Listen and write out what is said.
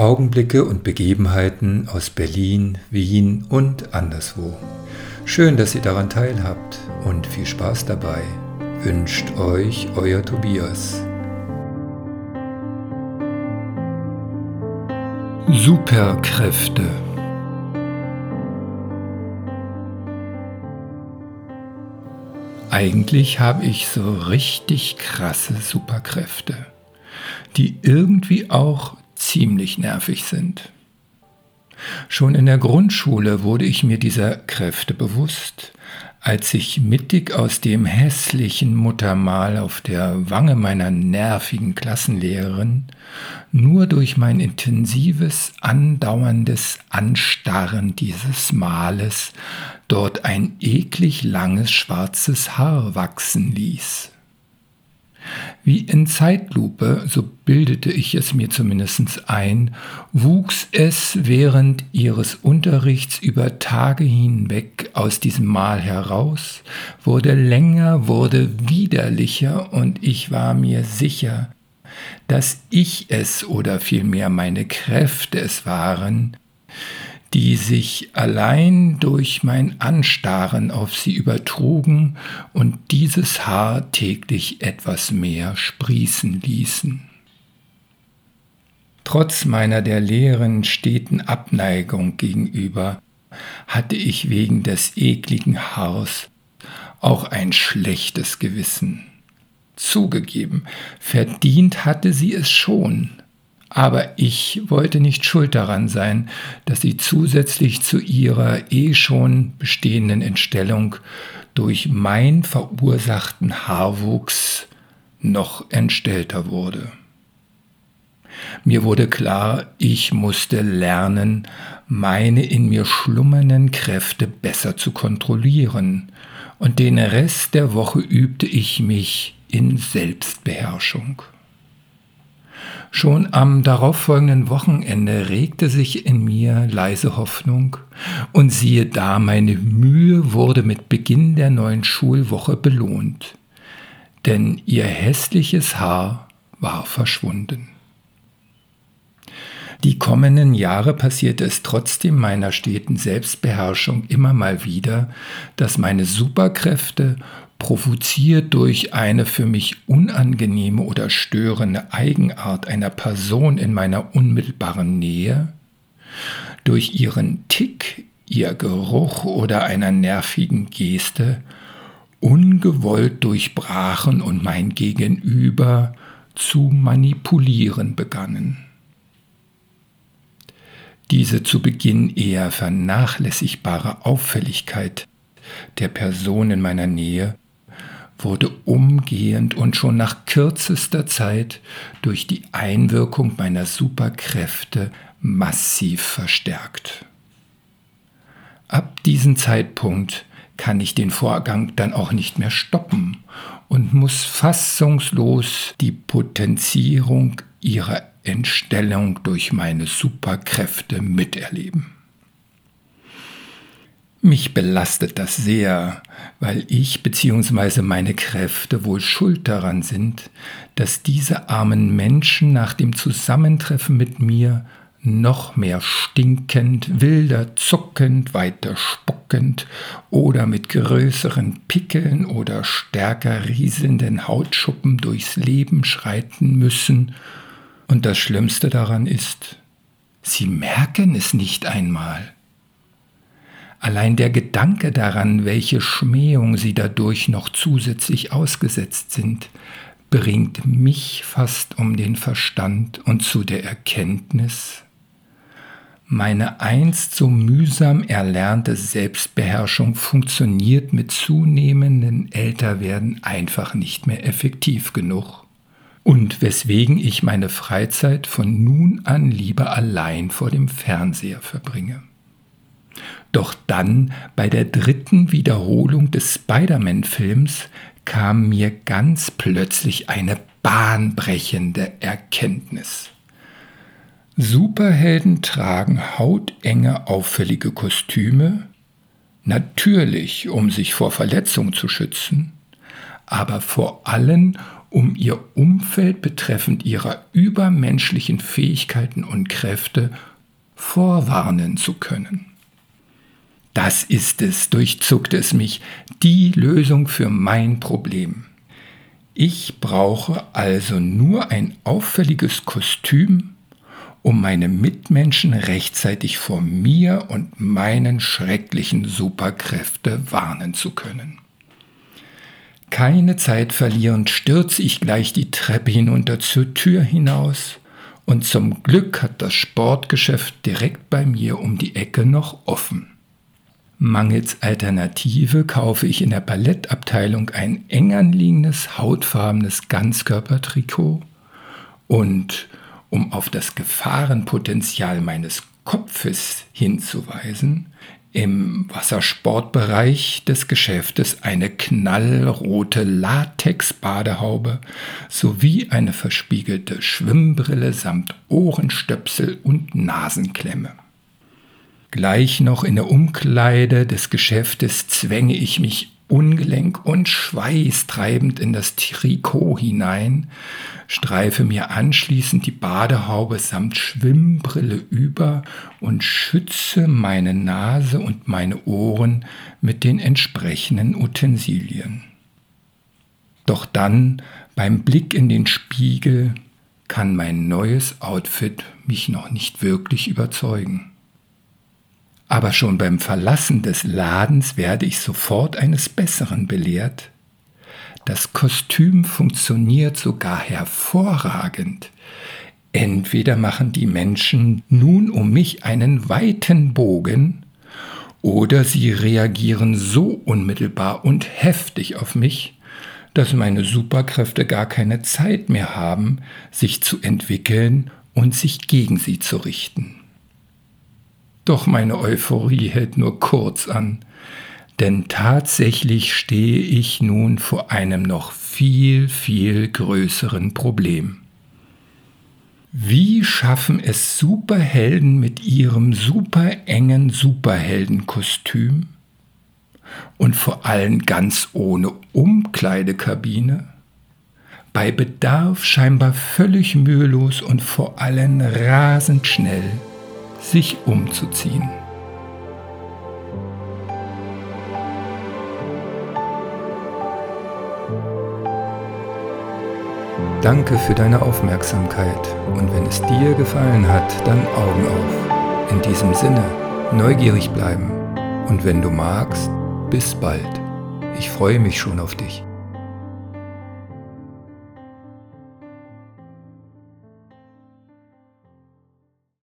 Augenblicke und Begebenheiten aus Berlin, Wien und anderswo. Schön, dass ihr daran teilhabt und viel Spaß dabei. Wünscht euch euer Tobias. Superkräfte. Eigentlich habe ich so richtig krasse Superkräfte, die irgendwie auch ziemlich nervig sind. Schon in der Grundschule wurde ich mir dieser Kräfte bewusst, als ich mittig aus dem hässlichen Muttermal auf der Wange meiner nervigen Klassenlehrerin nur durch mein intensives, andauerndes Anstarren dieses Males dort ein eklig langes schwarzes Haar wachsen ließ. Wie in Zeitlupe, so bildete ich es mir zumindest ein, wuchs es während ihres Unterrichts über Tage hinweg aus diesem Mal heraus, wurde länger, wurde widerlicher und ich war mir sicher, dass ich es oder vielmehr meine Kräfte es waren, die sich allein durch mein Anstarren auf sie übertrugen und dieses Haar täglich etwas mehr sprießen ließen. Trotz meiner der Lehren steten Abneigung gegenüber, hatte ich wegen des ekligen Haars auch ein schlechtes Gewissen. Zugegeben, verdient hatte sie es schon. Aber ich wollte nicht schuld daran sein, dass sie zusätzlich zu ihrer schon bestehenden Entstellung durch mein verursachten Haarwuchs noch entstellter wurde. Mir wurde klar, ich musste lernen, meine in mir schlummernden Kräfte besser zu kontrollieren, und den Rest der Woche übte ich mich in Selbstbeherrschung. Schon am darauffolgenden Wochenende regte sich in mir leise Hoffnung und siehe da, meine Mühe wurde mit Beginn der neuen Schulwoche belohnt, denn ihr hässliches Haar war verschwunden. Die kommenden Jahre passierte es trotzdem meiner steten Selbstbeherrschung immer mal wieder, dass meine Superkräfte, provoziert durch eine für mich unangenehme oder störende Eigenart einer Person in meiner unmittelbaren Nähe, durch ihren Tick, ihr Geruch oder einer nervigen Geste, ungewollt durchbrachen und mein Gegenüber zu manipulieren begannen. Diese zu Beginn eher vernachlässigbare Auffälligkeit der Person in meiner Nähe wurde umgehend und schon nach kürzester Zeit durch die Einwirkung meiner Superkräfte massiv verstärkt. Ab diesem Zeitpunkt kann ich den Vorgang dann auch nicht mehr stoppen und muss fassungslos die Potenzierung ihrer Entstellung durch meine Superkräfte miterleben. Mich belastet das sehr, weil ich bzw. meine Kräfte wohl schuld daran sind, dass diese armen Menschen nach dem Zusammentreffen mit mir noch mehr stinkend, wilder zuckend, weiter spuckend oder mit größeren Pickeln oder stärker rieselnden Hautschuppen durchs Leben schreiten müssen. Und das Schlimmste daran ist, sie merken es nicht einmal. Allein der Gedanke daran, welche Schmähung sie dadurch noch zusätzlich ausgesetzt sind, bringt mich fast um den Verstand und zu der Erkenntnis, meine einst so mühsam erlernte Selbstbeherrschung funktioniert mit zunehmendem Älterwerden einfach nicht mehr effektiv genug. Und weswegen ich meine Freizeit von nun an lieber allein vor dem Fernseher verbringe. Doch dann, bei der 3. Wiederholung des Spider-Man-Films, kam mir ganz plötzlich eine bahnbrechende Erkenntnis. Superhelden tragen hautenge, auffällige Kostüme, natürlich, um sich vor Verletzungen zu schützen, aber vor allem, um ihr Umfeld betreffend ihrer übermenschlichen Fähigkeiten und Kräfte vorwarnen zu können. Das ist es, durchzuckte es mich, die Lösung für mein Problem. Ich brauche also nur ein auffälliges Kostüm, um meine Mitmenschen rechtzeitig vor mir und meinen schrecklichen Superkräften warnen zu können. Keine Zeit verlierend stürze ich gleich die Treppe hinunter zur Tür hinaus und zum Glück hat das Sportgeschäft direkt bei mir um die Ecke noch offen. Mangels Alternative kaufe ich in der Ballettabteilung ein eng anliegendes, hautfarbenes Ganzkörpertrikot und, um auf das Gefahrenpotenzial meines Kopfes hinzuweisen, im Wassersportbereich des Geschäftes eine knallrote Latex-Badehaube sowie eine verspiegelte Schwimmbrille samt Ohrenstöpsel und Nasenklemme. Gleich noch in der Umkleide des Geschäftes zwänge ich mich ungelenk und schweißtreibend in das Trikot hinein, streife mir anschließend die Badehaube samt Schwimmbrille über und schütze meine Nase und meine Ohren mit den entsprechenden Utensilien. Doch dann, beim Blick in den Spiegel, kann mein neues Outfit mich noch nicht wirklich überzeugen. Aber schon beim Verlassen des Ladens werde ich sofort eines Besseren belehrt. Das Kostüm funktioniert sogar hervorragend. Entweder machen die Menschen nun um mich einen weiten Bogen, oder sie reagieren so unmittelbar und heftig auf mich, dass meine Superkräfte gar keine Zeit mehr haben, sich zu entwickeln und sich gegen sie zu richten. Doch meine Euphorie hält nur kurz an, denn tatsächlich stehe ich nun vor einem noch viel, viel größeren Problem. Wie schaffen es Superhelden mit ihrem super engen Superheldenkostüm und vor allem ganz ohne Umkleidekabine, bei Bedarf scheinbar völlig mühelos und vor allem rasend schnell, sich umzuziehen? Danke für deine Aufmerksamkeit und wenn es dir gefallen hat, dann Augen auf. In diesem Sinne, neugierig bleiben und wenn du magst, bis bald. Ich freue mich schon auf dich.